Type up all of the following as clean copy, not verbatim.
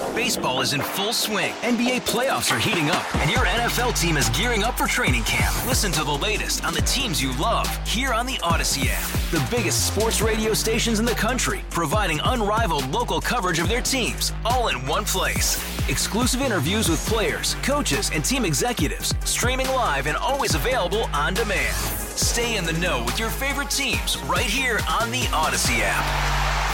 Baseball is in full swing. NBA playoffs are heating up, and your NFL team is gearing up for training camp. Listen to the latest on the teams you love here on the Odyssey app. The biggest sports radio stations in the country, providing unrivaled local coverage of their teams, all in one place. Exclusive interviews with players, coaches, and team executives, streaming live and always available on demand. Stay in the know with your favorite teams right here on the Odyssey app.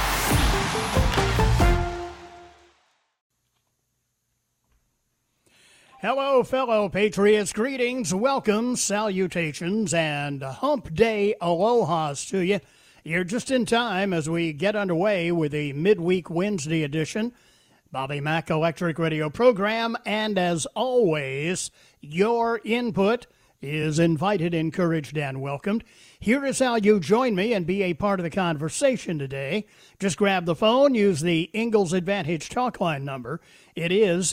Hello, fellow Patriots. Greetings, welcome, salutations, and hump day alohas to you. You're just in time as we get underway with the midweek Wednesday edition, Bobby Mack Electric Radio program. And as always, your input is invited, encouraged, and welcomed. Here is how you join me and be a part of the conversation today. Just grab the phone, use the Ingalls Advantage talk line number. It is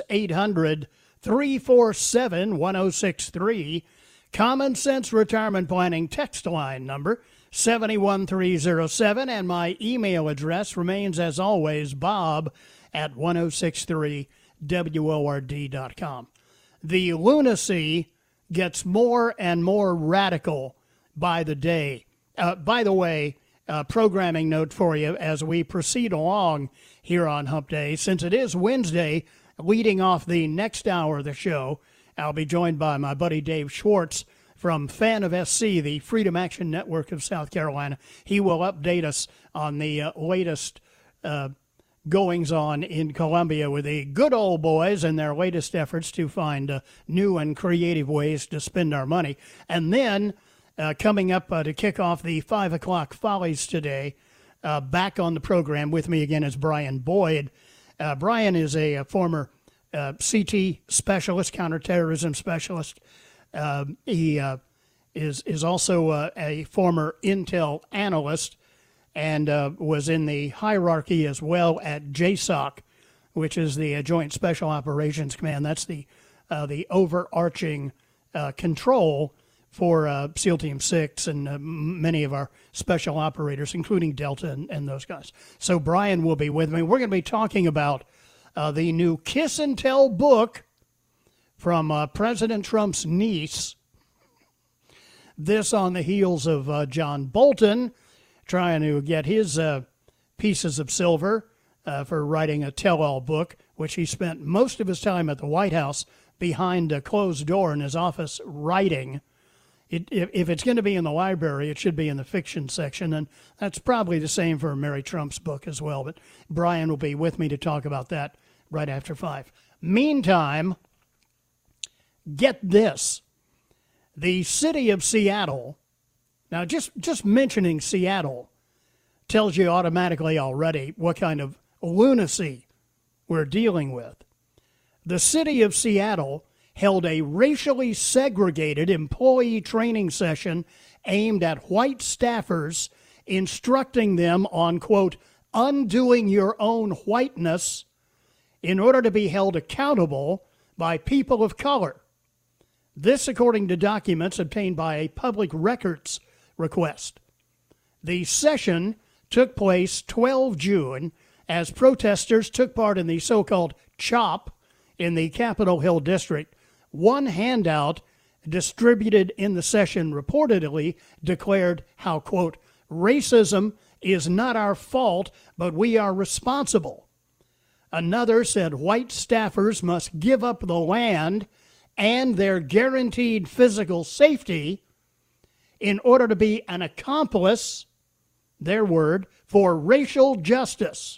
800-347-1063. Common Sense Retirement Planning text line number 71307, and my email address remains as always bob@1063word.com. The lunacy gets more and more radical by the day. By the way, programming note for you as we proceed along here on Hump Day. Since it is Wednesday, leading off the next hour of the show, I'll be joined by my buddy Dave Schwartz from Fan of SC, the Freedom Action Network of South Carolina. He will update us on the latest goings-on in Columbia with the good old boys and their latest efforts to find new and creative ways to spend our money. And then coming up to kick off the 5 o'clock Follies today, back on the program with me again is Brian Boyd. Brian is a former CT specialist, counterterrorism specialist. He is also a former intel analyst and was in the hierarchy as well at JSOC, which is the Joint Special Operations Command. That's the overarching control for SEAL Team 6 and many of our special operators, including Delta and those guys. So Brian will be with me. We're going to be talking about the new Kiss and Tell book from President Trump's niece. This on the heels of John Bolton trying to get his pieces of silver for writing a tell-all book, which he spent most of his time at the White House behind a closed door in his office writing. If it's going to be in the library, it should be in the fiction section, and that's probably the same for Mary Trump's book as well. But Brian will be with me to talk about that right after 5. Meantime, get this. The city of Seattle, now just mentioning Seattle tells you automatically already what kind of lunacy we're dealing with. The city of Seattle held a racially segregated employee training session aimed at white staffers, instructing them on, quote, undoing your own whiteness in order to be held accountable by people of color. This, according to documents obtained by a public records request. The session took place 12 June as protesters took part in the so-called CHOP in the Capitol Hill district. One handout distributed in the session reportedly declared how, quote, racism is not our fault, but we are responsible. Another said white staffers must give up the land and their guaranteed physical safety in order to be an accomplice, their word, for racial justice.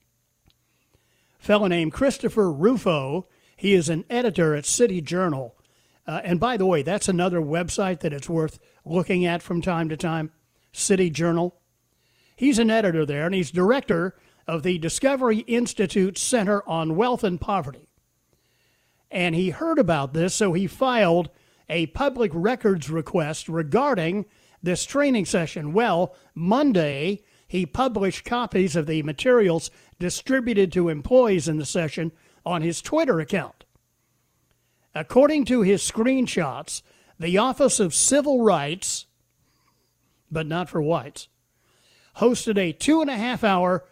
A fellow named Christopher Rufo, he is an editor at City Journal. And by the way, that's another website that it's worth looking at from time to time, City Journal. He's an editor there, and he's director of the Discovery Institute Center on Wealth and Poverty. And he heard about this, so he filed a public records request regarding this training session. Well, Monday, he published copies of the materials distributed to employees in the session on his Twitter account. According to his screenshots, the Office of Civil Rights, but not for whites, hosted a 2.5-hour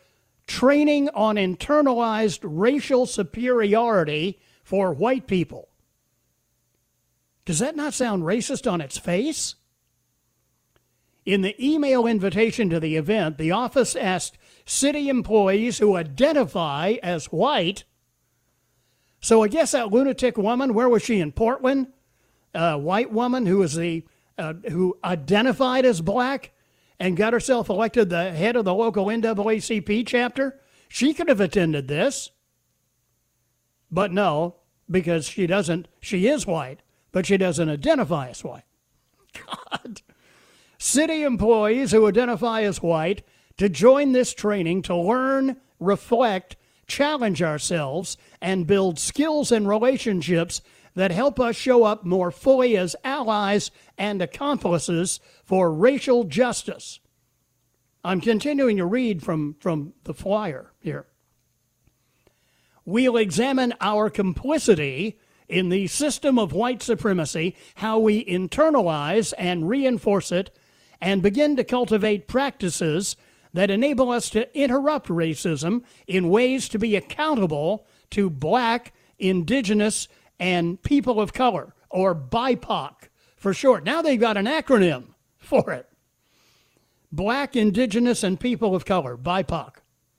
training on internalized racial superiority for white people. Does that not sound racist on its face? In the email invitation to the event, the office asked city employees who identify as white. So I guess that lunatic woman, where was she, in Portland? White woman who was who identified as black and got herself elected the head of the local NAACP chapter. She could have attended this. But no, because she is white, but she doesn't identify as white. God. City employees who identify as white to join this training to learn, reflect, challenge ourselves, and build skills and relationships that help us show up more fully as allies and accomplices for racial justice. I'm continuing to read from the flyer here. We'll examine our complicity in the system of white supremacy, how we internalize and reinforce it, and begin to cultivate practices that enable us to interrupt racism in ways to be accountable to black, indigenous, and people of color, or BIPOC for short. Now they've got an acronym for it. Black, indigenous, and people of color, BIPOC,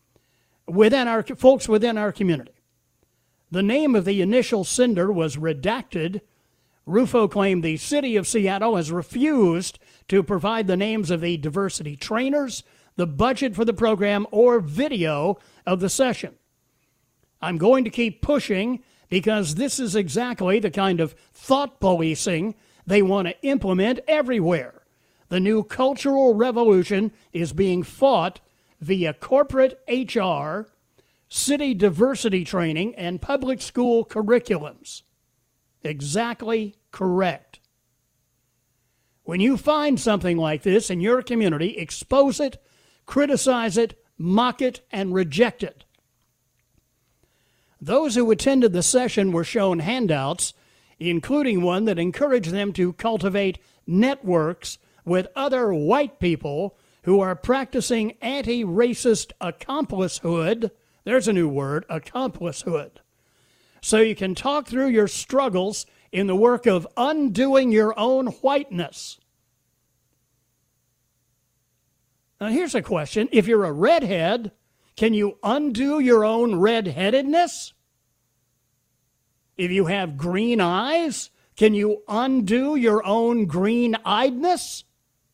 folks within our community. The name of the initial sender was redacted. Rufo claimed the city of Seattle has refused to provide the names of the diversity trainers, the budget for the program, or video of the session. I'm going to keep pushing because this is exactly the kind of thought policing they want to implement everywhere. The new cultural revolution is being fought via corporate HR, city diversity training, and public school curriculums. Exactly correct. When you find something like this in your community, expose it, criticize it, mock it, and reject it. Those who attended the session were shown handouts, including one that encouraged them to cultivate networks with other white people who are practicing anti-racist accomplicehood. There's a new word, accomplicehood. So you can talk through your struggles in the work of undoing your own whiteness. Now here's a question. If you're a redhead, can you undo your own redheadedness? If you have green eyes, can you undo your own green-eyedness?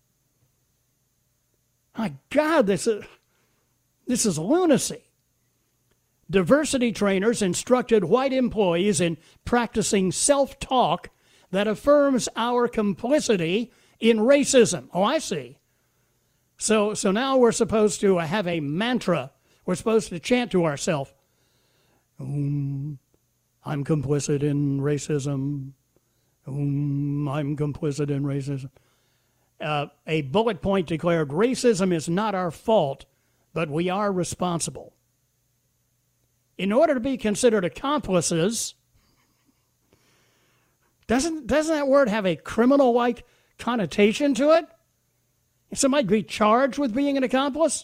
My God, this is lunacy. Diversity trainers instructed white employees in practicing self-talk that affirms our complicity in racism. Oh, I see. So now we're supposed to have a mantra. We're supposed to chant to ourselves, I'm complicit in racism. I'm complicit in racism. A bullet point declared, racism is not our fault, but we are responsible. In order to be considered accomplices, doesn't that word have a criminal-like connotation to it? Somebody be charged with being an accomplice?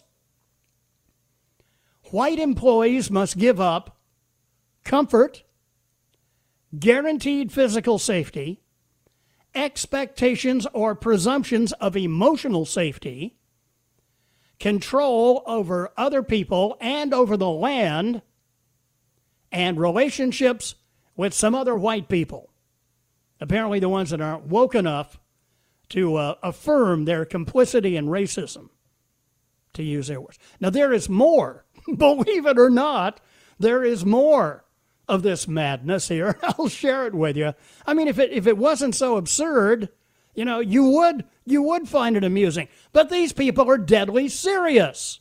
White employees must give up comfort, guaranteed physical safety, expectations or presumptions of emotional safety, control over other people and over the land, and relationships with some other white people. Apparently the ones that aren't woke enough to affirm their complicity in racism, to use their words. Now there is more, believe it or not, there is more of this madness here. I'll share it with you. I mean, if it wasn't so absurd, you would find it amusing. But these people are deadly serious.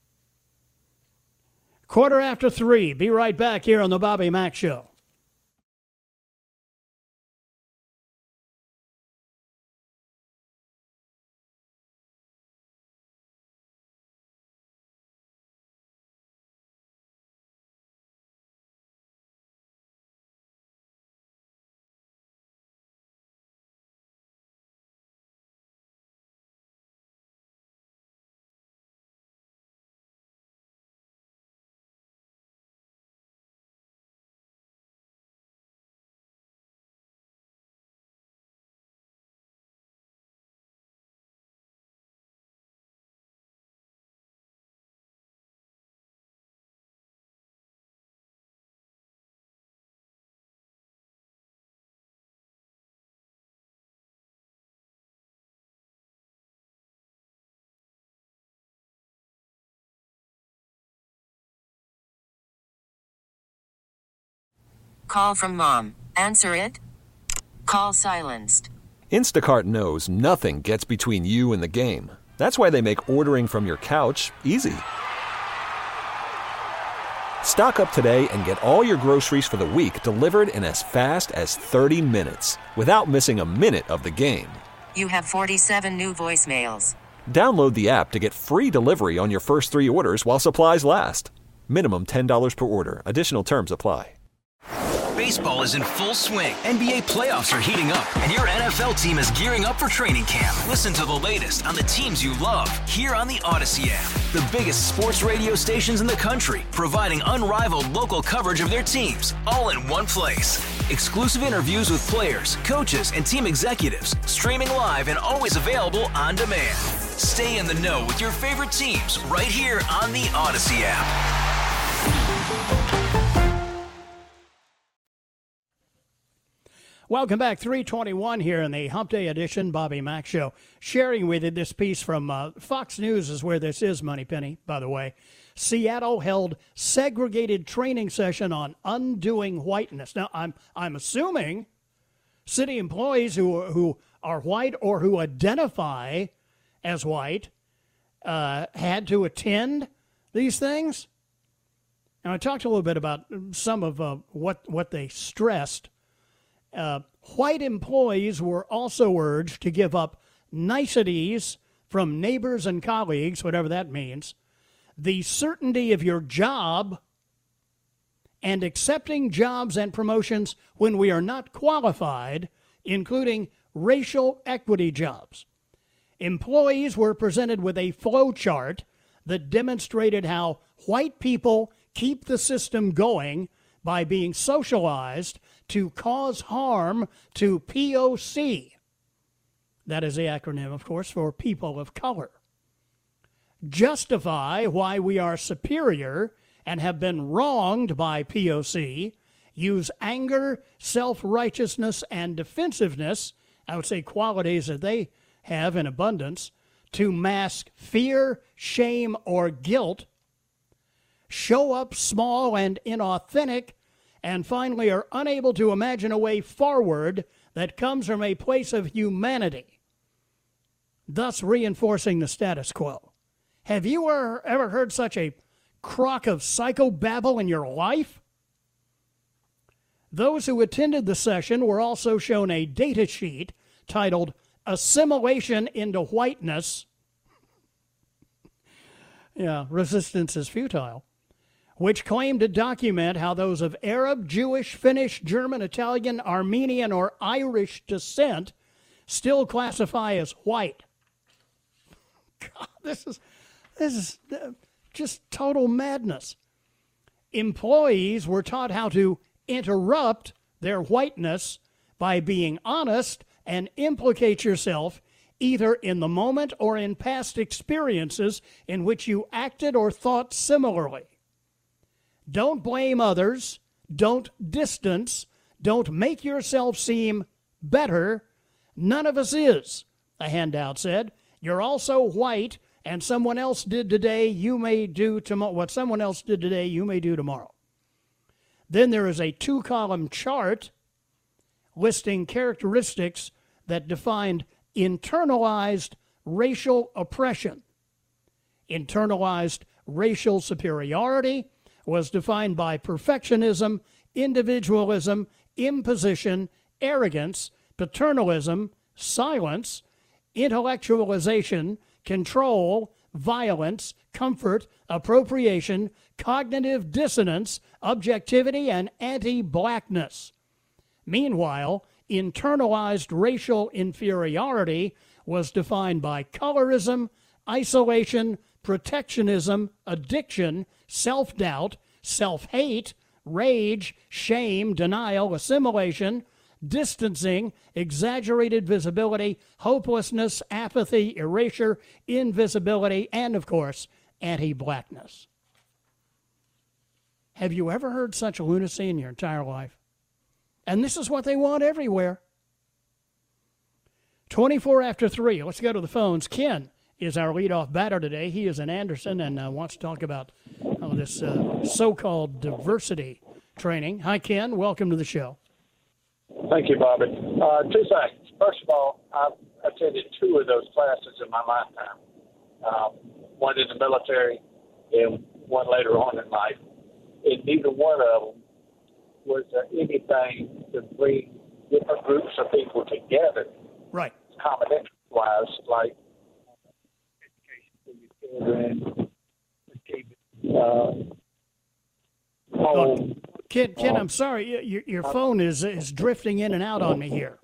3:15. Be right back here on the Bobby Mack Show. Call from mom. Answer it. Call silenced. Instacart knows nothing gets between you and the game. That's why they make ordering from your couch easy. Stock up today and get all your groceries for the week delivered in as fast as 30 minutes without missing a minute of the game. You have 47 new voicemails. Download the app to get free delivery on your first 3 orders while supplies last. Minimum $10 per order. Additional terms apply. Baseball is in full swing. NBA playoffs are heating up, and your NFL team is gearing up for training camp. Listen to the latest on the teams you love here on the Odyssey app. The biggest sports radio stations in the country, providing unrivaled local coverage of their teams, all in one place. Exclusive interviews with players, coaches, and team executives, streaming live and always available on demand. Stay in the know with your favorite teams right here on the Odyssey app. Welcome back. 321 here in the Hump Day edition, Bobby Mack Show. Sharing with you this piece from Fox News is where this is, Moneypenny, by the way. Seattle held segregated training session on undoing whiteness. Now, I'm assuming city employees who are white or who identify as white had to attend these things. Now, I talked a little bit about some of what they stressed. White employees were also urged to give up niceties from neighbors and colleagues, whatever that means, the certainty of your job, and accepting jobs and promotions when we are not qualified, including racial equity jobs. Employees were presented with a flow chart that demonstrated how white people keep the system going by being socialized to cause harm to POC. That is the acronym, of course, for people of color. Justify why we are superior and have been wronged by POC. Use anger, self-righteousness, and defensiveness, I would say qualities that they have in abundance, to mask fear, shame, or guilt. Show up small and inauthentic, and finally are unable to imagine a way forward that comes from a place of humanity, thus reinforcing the status quo. Have you ever heard such a crock of psychobabble in your life? Those who attended the session were also shown a data sheet titled Assimilation into Whiteness. Yeah, resistance is futile. Which claimed to document how those of Arab, Jewish, Finnish, German, Italian, Armenian, or Irish descent still classify as white. God, this is just total madness. Employees were taught how to interrupt their whiteness by being honest and implicate yourself either in the moment or in past experiences in which you acted or thought similarly. Don't blame others. Don't distance. Don't make yourself seem better. None of us is, a handout said. You're also white, and someone else did today, you may do tomorrow. What someone else did today, you may do tomorrow. Then there is a 2-column chart listing characteristics that defined internalized racial oppression. Internalized racial superiority was defined by perfectionism, individualism, imposition, arrogance, paternalism, silence, intellectualization, control, violence, comfort, appropriation, cognitive dissonance, objectivity, and anti-blackness. Meanwhile, internalized racial inferiority was defined by colorism, isolation, protectionism, addiction, self-doubt, self-hate, rage, shame, denial, assimilation, distancing, exaggerated visibility, hopelessness, apathy, erasure, invisibility, and, of course, anti-blackness. Have you ever heard such lunacy in your entire life? And this is what they want everywhere. 24 after 3. Let's go to the phones. Ken is our leadoff batter today. He is in Anderson and wants to talk about this so-called diversity training. Hi, Ken. Welcome to the show. Thank you, Bobby. Two things. First of all, I've attended 2 of those classes in my lifetime. One in the military and one later on in life. And neither one of them was anything to bring different groups of people together. Right. Combination-wise, like education for your children, Ken, I'm sorry. Your phone is drifting in and out on me here.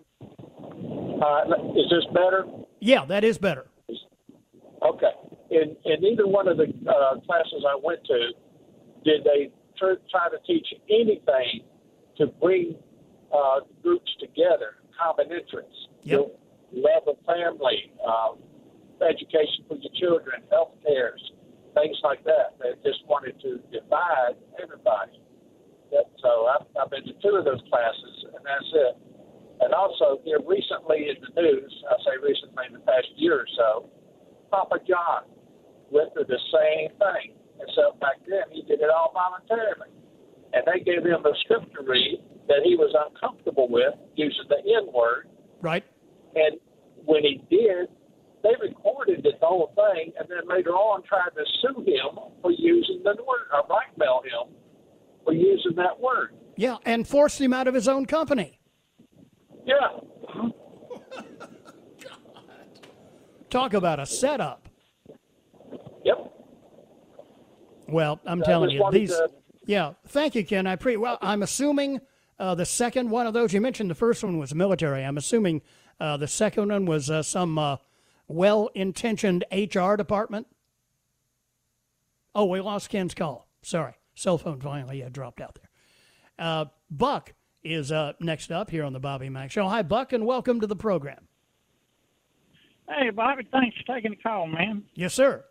Is this better? Yeah, that is better. Okay. In either one of the classes I went to, did they try to teach anything to bring groups together, common interests, yep. Love of family, education for your children, health cares, things like that. They just wanted to divide everybody. So I've been to 2 of those classes, and that's it. And also, here recently in the news, I say recently in the past year or so, Papa John went through the same thing. Except back then, he did it all voluntarily. And they gave him a script to read that he was uncomfortable with, using the N-word. Right. And when he did, they recorded the whole thing, and then later on tried to sue him for using the word, or blackmail him for using that word. Yeah, and forced him out of his own company. Yeah. Talk about a setup. Yep. Well, I'm telling you, these. Yeah, thank you, Ken. I'm assuming the second one of those, you mentioned the first one was military. I'm assuming the second one was some well-intentioned HR department. Oh, we lost Ken's call. Sorry. Cell phone finally dropped out there. Buck is next up here on the Bobby Mack Show. Hi, Buck, and welcome to the program. Hey, Bobby, thanks for taking the call, man. Yes, sir.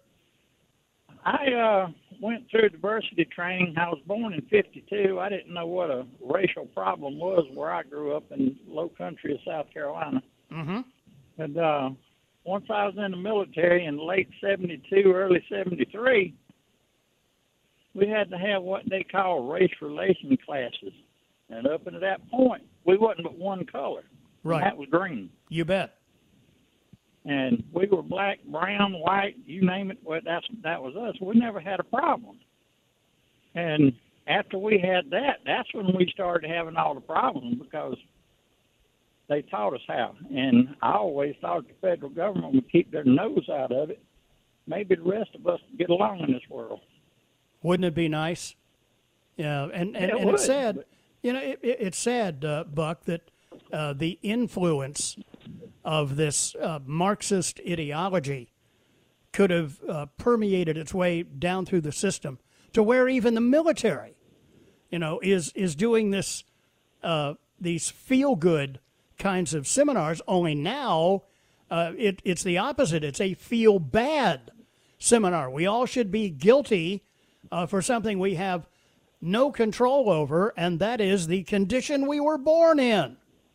I went through diversity training. I was born in 52. I didn't know what a racial problem was where I grew up in low country of South Carolina. Mm-hmm. And once I was in the military in late 72, early 73, we had to have what they call race relation classes. And up until that point, we wasn't but one color. Right. And that was green. You bet. And we were black, brown, white, you name it. Well, that was us. We never had a problem. And after we had that, that's when we started having all the problems because they taught us how. And I always thought the federal government would keep their nose out of it. Maybe the rest of us would get along in this world. Wouldn't it be nice? Yeah, and it's sad. You know, it's sad, Buck, that the influence of this Marxist ideology could have permeated its way down through the system to where even the military, you know, is doing this these feel-good kinds of seminars. Only now it's the opposite. It's a feel-bad seminar. We all should be guilty for something we have no control over, and that is the condition we were born in.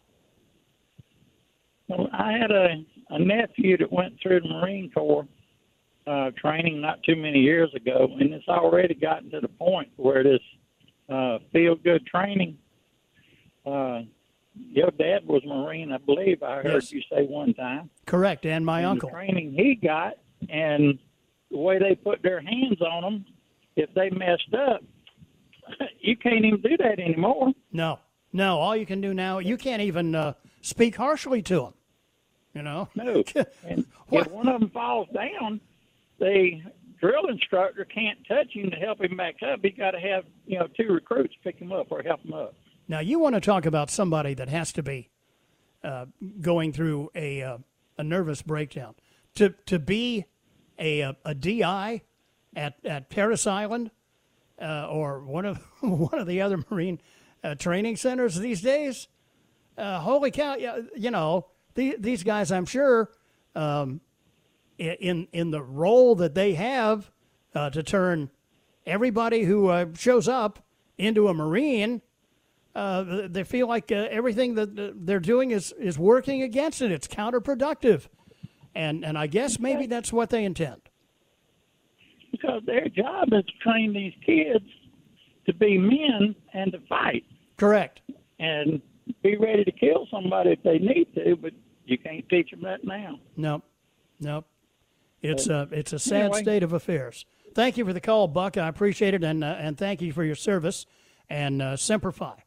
Well, I had a nephew that went through the Marine Corps training not too many years ago, and it's already gotten to the point where this feel-good training. Your dad was Marine, I believe I heard you say one time. Correct, and my uncle. The training he got, and the way they put their hands on them, if they messed up, you can't even do that anymore. No, all you can do now, you can't even speak harshly to them, you know? No, and if one of them falls down, the drill instructor can't touch him to help him back up. He's got to have, 2 recruits pick him up or help him up. Now, you want to talk about somebody that has to be going through a nervous breakdown. To be a DI at Parris Island or one of the other Marine training centers these days, holy cow! These guys, I'm sure, in the role that they have to turn everybody who shows up into a Marine. They feel like everything that they're doing is working against it. It's counterproductive. And I guess maybe that's what they intend. Because their job is to train these kids to be men and to fight. Correct. and be ready to kill somebody if they need to, but you can't teach them that now. Nope. It's a sad state of affairs. Thank you for the call, Buck. I appreciate it, and thank you for your service. And Semper Fi.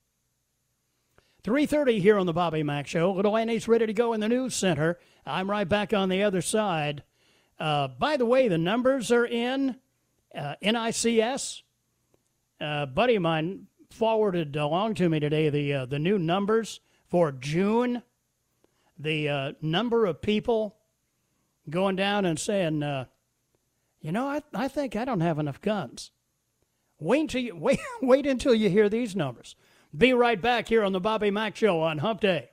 3:30 here on the Bobby Mack Show. Little Annie's ready to go in the news center. I'm right back on the other side. By the way, the numbers are in NICS. A buddy of mine forwarded along to me today the new numbers for June. The number of people going down and saying, I think I don't have enough guns. Wait until you hear these numbers. Be right back here on the Bobby Mack Show on Hump Day.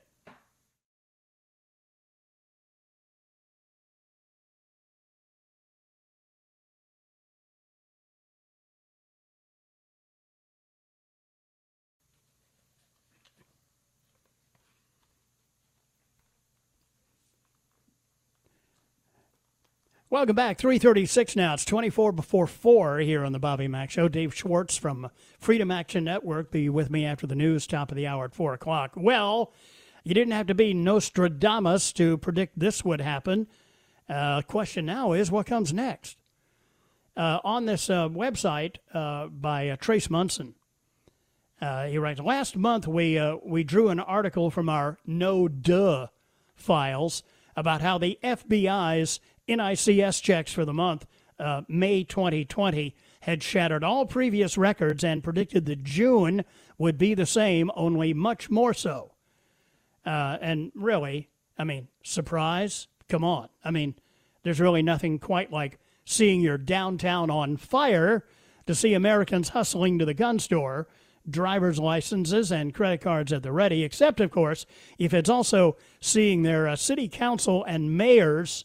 Welcome back. 3:36 now. It's 24 before 4 here on the Bobby Mack Show. Dave Schwartz from Freedom Action Network be with me after the news, top of the hour at 4 o'clock. Well, you didn't have to be Nostradamus to predict this would happen. Question now is, what comes next? On this website by Trace Munson, he writes, last month we drew an article from our No-Duh files about how the FBI's NICS checks for the month, May 2020, had shattered all previous records and predicted that June would be the same, only much more so. And really, surprise? Come on. There's really nothing quite like seeing your downtown on fire to see Americans hustling to the gun store, driver's licenses and credit cards at the ready, except, of course, if it's also seeing their city council and mayors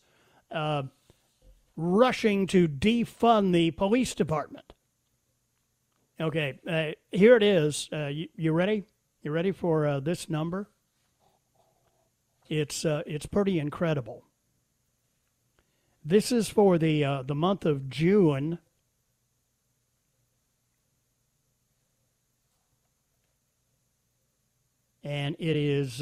rushing to defund the police department. Okay, here it is. You ready? You ready for this number? It's pretty incredible. This is for the month of June. And it is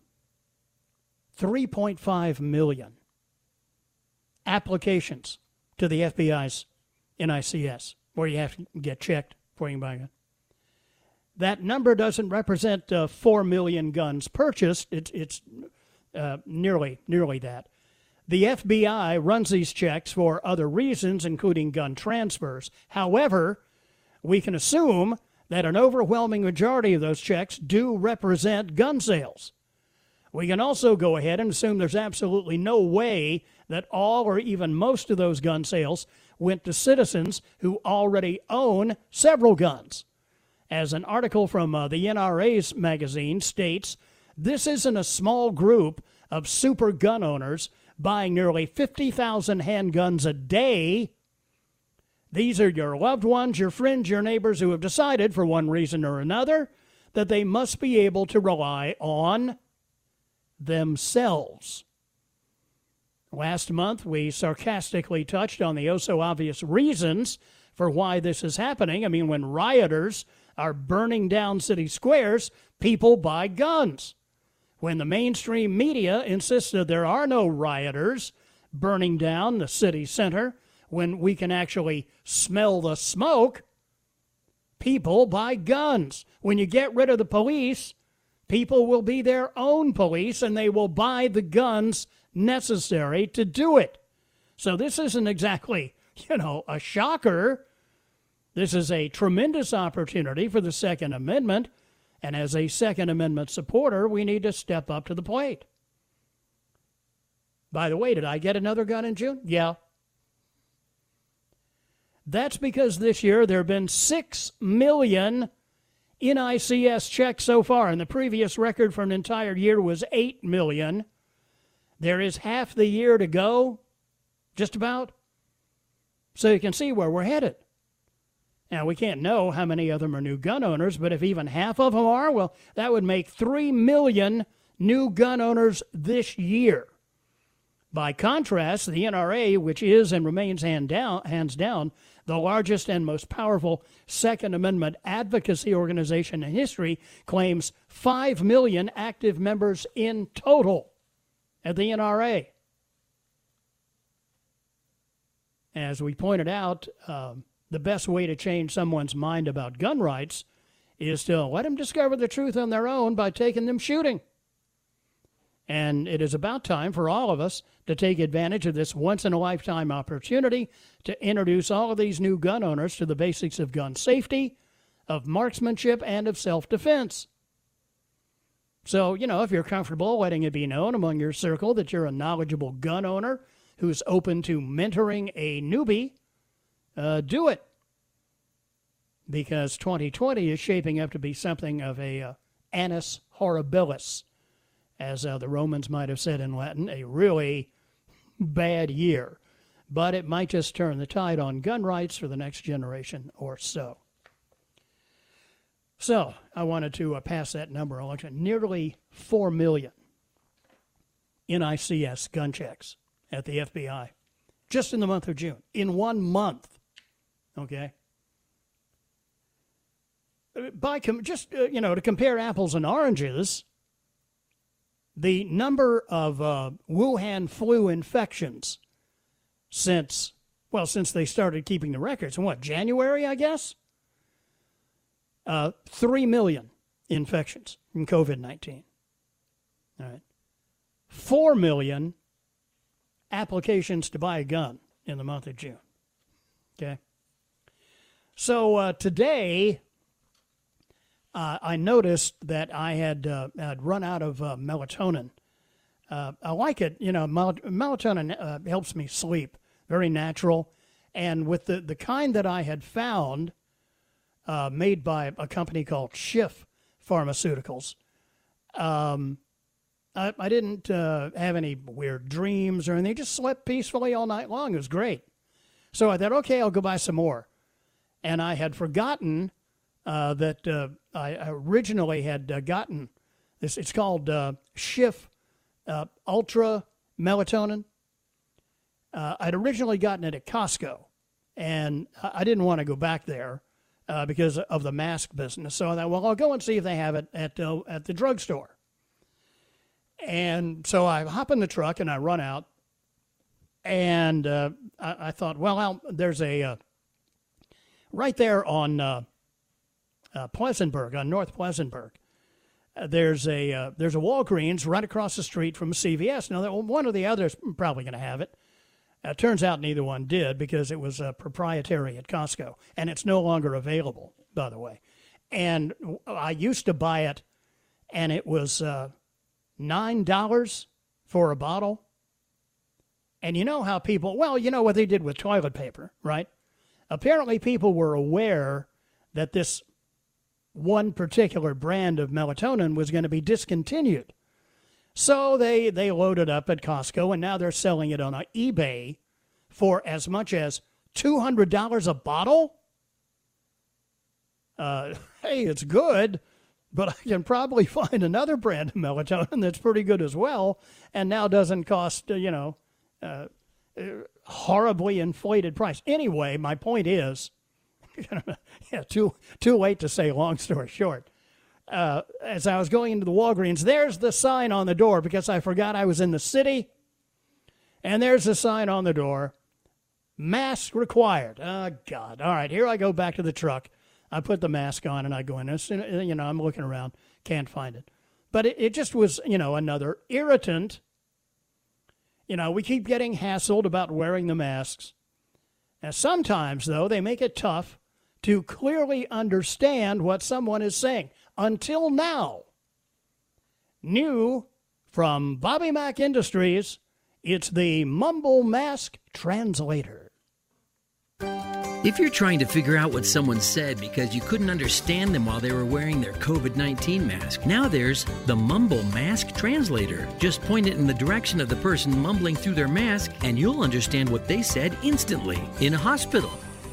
3.5 million applications to the FBI's NICS, where you have to get checked before you can buy a gun. That number doesn't represent 4 million guns purchased. It's nearly that. The FBI runs these checks for other reasons, including gun transfers. However, we can assume that an overwhelming majority of those checks do represent gun sales. We can also go ahead and assume there's absolutely no way that all or even most of those gun sales went to citizens who already own several guns. As an article from the NRA's magazine states, this isn't a small group of super gun owners buying nearly 50,000 handguns a day. These are your loved ones, your friends, your neighbors who have decided, for one reason or another, that they must be able to rely on themselves. Last month, we sarcastically touched on the oh-so-obvious reasons for why this is happening. When rioters are burning down city squares, people buy guns. When the mainstream media insists that there are no rioters burning down the city center, when we can actually smell the smoke, people buy guns. When you get rid of the police, people will be their own police, and they will buy the guns necessary to do it. So this isn't exactly, a shocker. This is a tremendous opportunity for the Second Amendment, and as a Second Amendment supporter, we need to step up to the plate. By the way, did I get another gun in June? Yeah. That's because this year there have been 6 million NICS checks so far, and the previous record for an entire year was 8 million. There is half the year to go, just about. So you can see where we're headed. Now, we can't know how many of them are new gun owners, but if even half of them are, well, that would make 3 million new gun owners this year. By contrast, the NRA, which is and remains hands down the largest and most powerful Second Amendment advocacy organization in history, claims 5 million active members in total at the NRA. As we pointed out, the best way to change someone's mind about gun rights is to let them discover the truth on their own by taking them shooting. And it is about time for all of us to take advantage of this once-in-a-lifetime opportunity to introduce all of these new gun owners to the basics of gun safety, of marksmanship, and of self-defense. So, if you're comfortable letting it be known among your circle that you're a knowledgeable gun owner who's open to mentoring a newbie, do it. Because 2020 is shaping up to be something of a annus horribilis, as the Romans might have said in Latin, a really bad year. But it might just turn the tide on gun rights for the next generation or so. So I wanted to pass that number along. Nearly 4 million NICS gun checks at the FBI just in the month of June, in 1 month. Okay? To compare apples and oranges, the number of Wuhan flu infections since they started keeping the records, in January, I guess? 3 million infections from COVID-19. All right. 4 million applications to buy a gun in the month of June. Okay? So today, I noticed that I had run out of melatonin. I like it. Melatonin helps me sleep. Very natural. And with the kind that I had found, made by a company called Schiff Pharmaceuticals, I didn't have any weird dreams or anything. Just slept peacefully all night long. It was great. So I thought, okay, I'll go buy some more. And I had forgotten that I originally had gotten this. It's called Schiff Ultra Melatonin. I'd originally gotten it at Costco, and I didn't want to go back there because of the mask business. So I thought, well, I'll go and see if they have it at the drugstore. And so I hop in the truck and I run out, and I thought, well, there's a right there on Pleasantburg, on North Pleasantburg. There's a Walgreens right across the street from a CVS. Now, one or the other is probably going to have it. Turns out neither one did because it was proprietary at Costco, and it's no longer available, by the way. And I used to buy it, and it was $9 for a bottle. And you know how people, you know what they did with toilet paper, right? Apparently people were aware that this one particular brand of melatonin was going to be discontinued. So they loaded up at Costco, and now they're selling it on eBay for as much as $200 a bottle. Hey, it's good, but I can probably find another brand of melatonin that's pretty good as well, and now doesn't cost, horribly inflated price. Anyway, my point is, too late to say, long story short. As I was going into the Walgreens, there's the sign on the door because I forgot I was in the city. And there's the sign on the door, mask required. Oh, God. All right, here I go back to the truck. I put the mask on and I go in. I'm looking around, can't find it. But it just was, another irritant. We keep getting hassled about wearing the masks. And sometimes, though, they make it tough to clearly understand what someone is saying. Until now. New from Bobby Mack Industries, it's the Mumble Mask Translator. If you're trying to figure out what someone said because you couldn't understand them while they were wearing their COVID-19 mask, now there's the Mumble Mask Translator. Just point it in the direction of the person mumbling through their mask, and you'll understand what they said instantly in a hospital.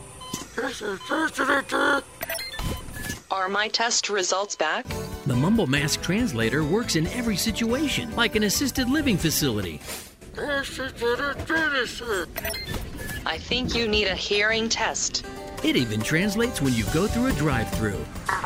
Are my test results back? The Mumble Mask Translator works in every situation, like an assisted living facility. I think you need a hearing test. It even translates when you go through a drive-thru.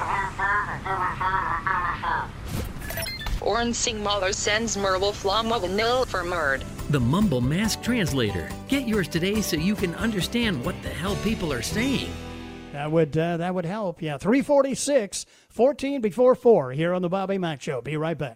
Oren Singmaler sends Merble Flamavanil for Merd. The Mumble Mask Translator. Get yours today so you can understand what the hell people are saying. That would help. Yeah, 346, 14 before 4 here on the Bobby Mack Show. Be right back.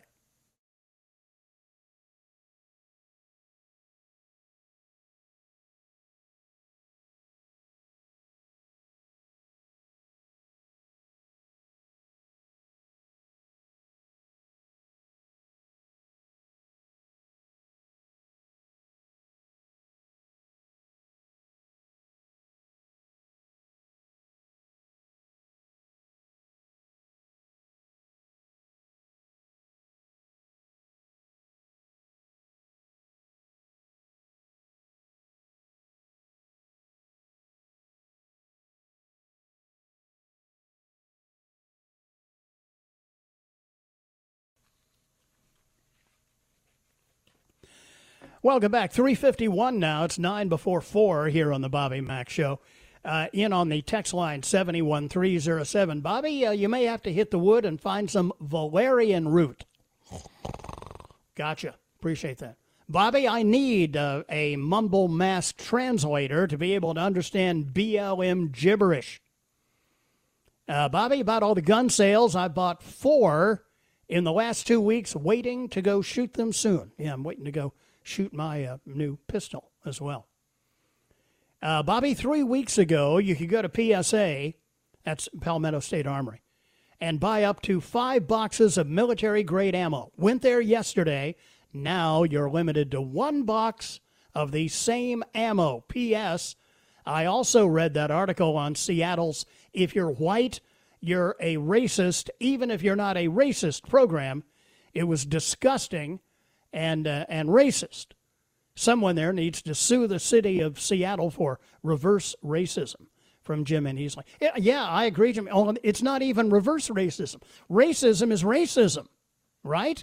Welcome back. 3:51 now. It's 9 before 4 here on the Bobby Mack Show. In on the text line 71307. Bobby, you may have to hit the wood and find some valerian root. Gotcha. Appreciate that. Bobby, I need a Mumble Mask Translator to be able to understand BLM gibberish. Bobby, about all the gun sales, I bought 4 in the last 2 weeks, waiting to go shoot them soon. Yeah, I'm waiting to go shoot my new pistol as well. Bobby, 3 weeks ago, you could go to PSA, that's Palmetto State Armory, and buy up to 5 boxes of military-grade ammo. Went there yesterday. Now you're limited to 1 box of the same ammo. P.S. I also read that article on Seattle's If You're White, You're a Racist, Even If You're Not a Racist program. It was disgusting and racist. Someone there needs to sue the city of Seattle for reverse racism, from Jim and Easley. Yeah, I agree, Jim. Oh, it's not even reverse racism. Racism is racism, right?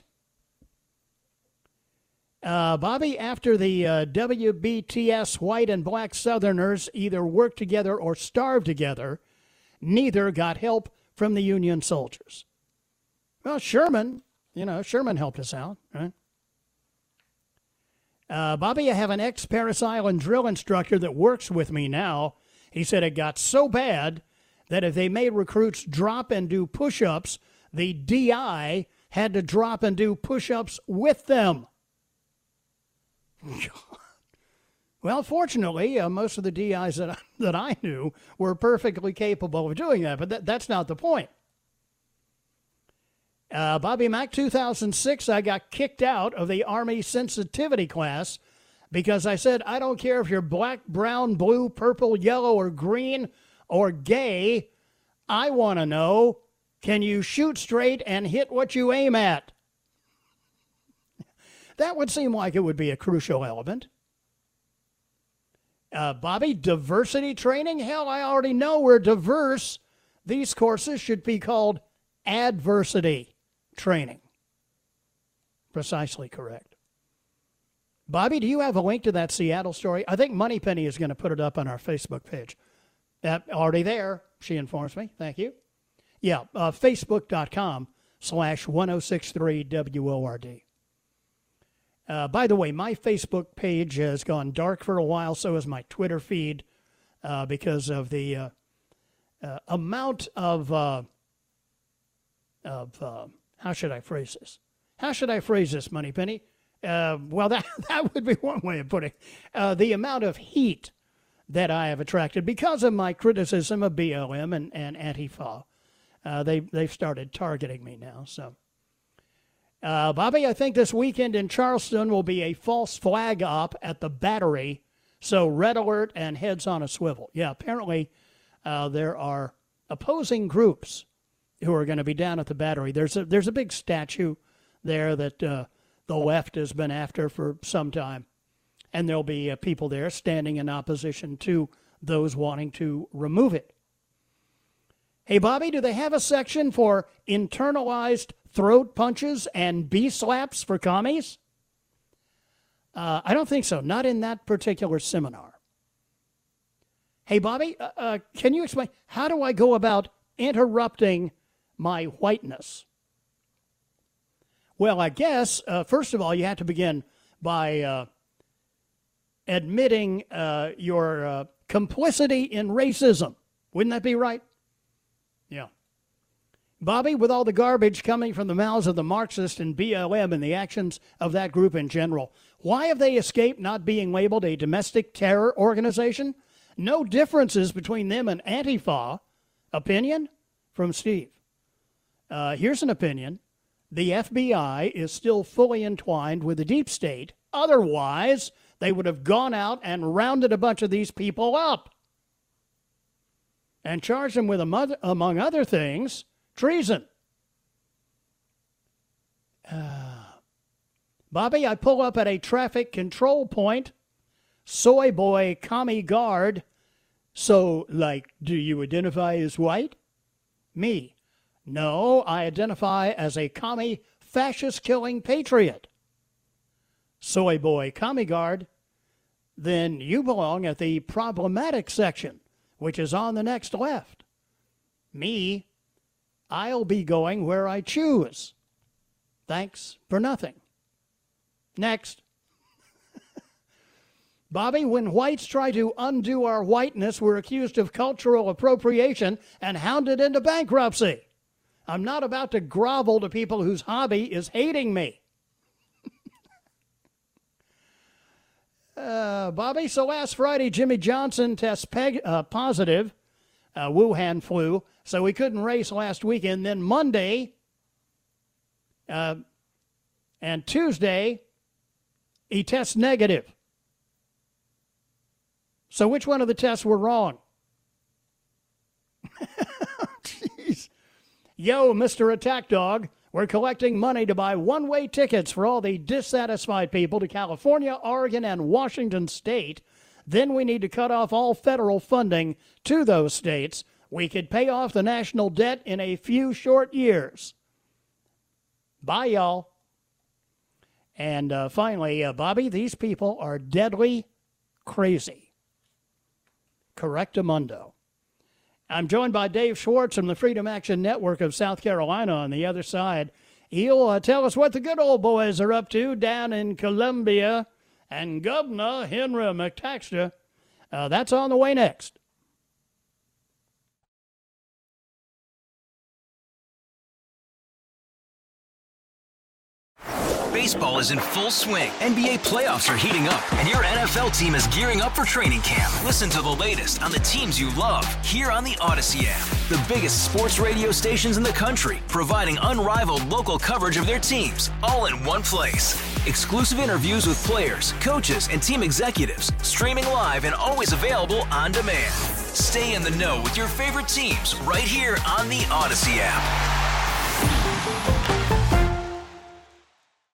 Bobby, after the WBTS white and black Southerners either worked together or starved together, neither got help from the Union soldiers. Well, Sherman helped us out, right? Bobby, I have an ex-Parris Island drill instructor that works with me now. He said it got so bad that if they made recruits drop and do push-ups, the DI had to drop and do push-ups with them. Well, fortunately, most of the DIs that I knew were perfectly capable of doing that, but that's not the point. Bobby Mack, 2006, I got kicked out of the Army sensitivity class because I said, I don't care if you're black, brown, blue, purple, yellow, or green, or gay. I want to know, can you shoot straight and hit what you aim at? That would seem like it would be a crucial element. Bobby, diversity training? Hell, I already know we're diverse. These courses should be called adversity training. Precisely correct. Bobby, do you have a link to that Seattle story? I think Moneypenny is going to put it up on our Facebook page. Already there, she informs me. Thank you. Yeah, facebook.com/1063WORD. By the way, my Facebook page has gone dark for a while, so has my Twitter feed, because of the amount of how should I phrase this? Moneypenny? Well, that would be one way of putting it. The amount of heat that I have attracted because of my criticism of BLM and Antifa. They've started targeting me now, so. Bobby, I think this weekend in Charleston will be a false flag op at the Battery, so red alert and heads on a swivel. Yeah, apparently there are opposing groups who are going to be down at the Battery. There's a big statue there that the left has been after for some time, and there'll be people there standing in opposition to those wanting to remove it. Hey, Bobby, do they have a section for internalized throat punches and B-slaps for commies? I don't think so. Not in that particular seminar. Hey, Bobby, can you explain, how do I go about interrupting my whiteness? Well, I guess, first of all, you have to begin by admitting your complicity in racism. Wouldn't that be right? Yeah. Bobby, with all the garbage coming from the mouths of the Marxists and BLM and the actions of that group in general, why have they escaped not being labeled a domestic terror organization? No differences between them and Antifa. Opinion from Steve. Here's an opinion. The FBI is still fully entwined with the deep state. Otherwise, they would have gone out and rounded a bunch of these people up and charged them with, among other things, treason. Bobby, I pull up at a traffic control point. Soy boy commie guard. So, do you identify as white? Me. No, I identify as a commie fascist-killing patriot. Soy boy commie guard. Then you belong at the problematic section, which is on the next left. Me, I'll be going where I choose. Thanks for nothing. Next. Bobby, when whites try to undo our whiteness, we're accused of cultural appropriation and hounded into bankruptcy. I'm not about to grovel to people whose hobby is hating me. Bobby, so last Friday, Jimmy Johnson tests positive, Wuhan flu, so he couldn't race last weekend. Then Monday and Tuesday, he tests negative. So which one of the tests were wrong? Jeez. Yo, Mr. Attack Dog, we're collecting money to buy one-way tickets for all the dissatisfied people to California, Oregon, and Washington State. Then we need to cut off all federal funding to those states. We could pay off the national debt in a few short years. Bye, y'all. And finally, Bobby, these people are deadly crazy. Correctamundo. I'm joined by Dave Schwartz from the Freedom Action Network of South Carolina on the other side. He'll tell us what the good old boys are up to down in Columbia. And Governor Henry McTaxter, that's on the way next. Baseball is in full swing. NBA playoffs are heating up, and your NFL team is gearing up for training camp. Listen to the latest on the teams you love here on the Odyssey app. The biggest sports radio stations in the country, providing unrivaled local coverage of their teams, all in one place. Exclusive interviews with players, coaches, and team executives, streaming live and always available on demand. Stay in the know with your favorite teams right here on the Odyssey app.